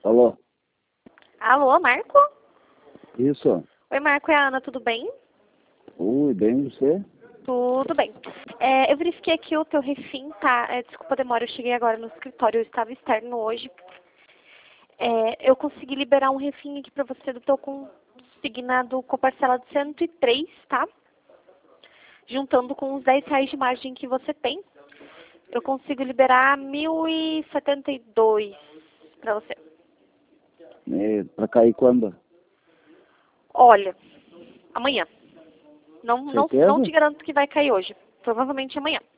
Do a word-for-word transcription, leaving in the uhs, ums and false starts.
Alô? Alô, Marco? Isso. Oi, Marco, é a Ana, tudo bem? Ui, bem você? Tudo bem. É, eu verifiquei aqui o teu refim, tá? É, desculpa a demora, eu cheguei agora no escritório, eu estava externo hoje. É, eu consegui liberar um refim aqui pra você do teu consignado com parcela de cento e três, tá? Juntando com os dez reais de margem que você tem, eu consigo liberar mil e setenta e dois pra você. É, pra cair quando? Olha, amanhã. Não, não, não Certeza? te garanto que vai cair hoje. Provavelmente amanhã.